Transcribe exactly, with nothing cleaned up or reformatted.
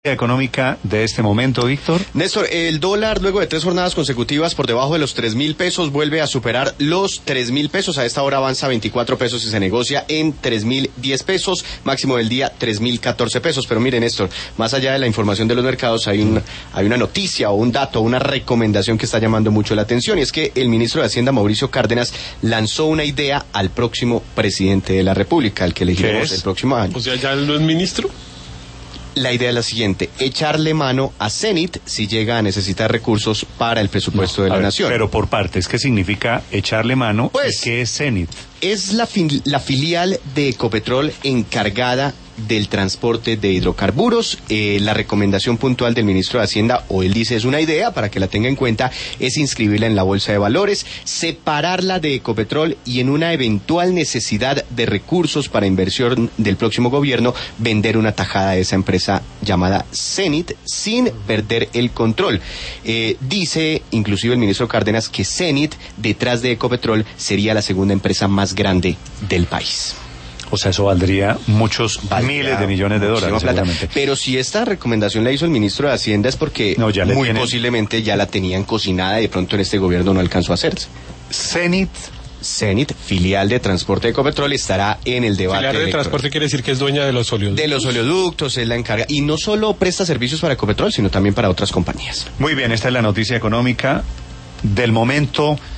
Económica de este momento, Víctor. Néstor, el dólar luego de tres jornadas consecutivas por debajo de los tres mil pesos vuelve a superar los tres mil pesos. A esta hora avanza veinticuatro pesos y se negocia en tres mil diez pesos. Máximo del día tres mil catorce pesos. Pero mire, Néstor, más allá de la información de los mercados hay, un, hay una noticia o un dato, una recomendación que está llamando mucho la atención, y es que el ministro de Hacienda, Mauricio Cárdenas, lanzó una idea al próximo presidente de la República, al que elegiremos el próximo año. O sea, ¿ya no es ministro? La idea es la siguiente: echarle mano a Cenit si llega a necesitar recursos para el presupuesto no, de la ver, nación. Pero por partes, ¿qué significa echarle mano? Pues, ¿y qué es Cenit? Es la, fin, la filial de Ecopetrol encargada del transporte de hidrocarburos. Eh, la recomendación puntual del ministro de Hacienda, o él dice es una idea para que la tenga en cuenta, es inscribirla en la bolsa de valores, separarla de Ecopetrol y en una eventual necesidad de recursos para inversión del próximo gobierno, vender una tajada de esa empresa llamada Cenit sin perder el control. Eh, dice inclusive el ministro Cárdenas que Cenit, detrás de Ecopetrol, sería la segunda empresa más grande del país. O sea, eso valdría muchos valdría miles de millones de dólares, seguramente. Pero si esta recomendación la hizo el ministro de Hacienda es porque no, ya muy tienen... posiblemente ya la tenían cocinada y de pronto en este gobierno no alcanzó a hacerse. Cenit. Cenit, filial de transporte de Ecopetrol, estará en el debate. Filial de electoral. Transporte quiere decir que es dueña de los oleoductos. De los oleoductos, es la encarga. Y no solo presta servicios para Ecopetrol, sino también para otras compañías. Muy bien, esta es la noticia económica del momento.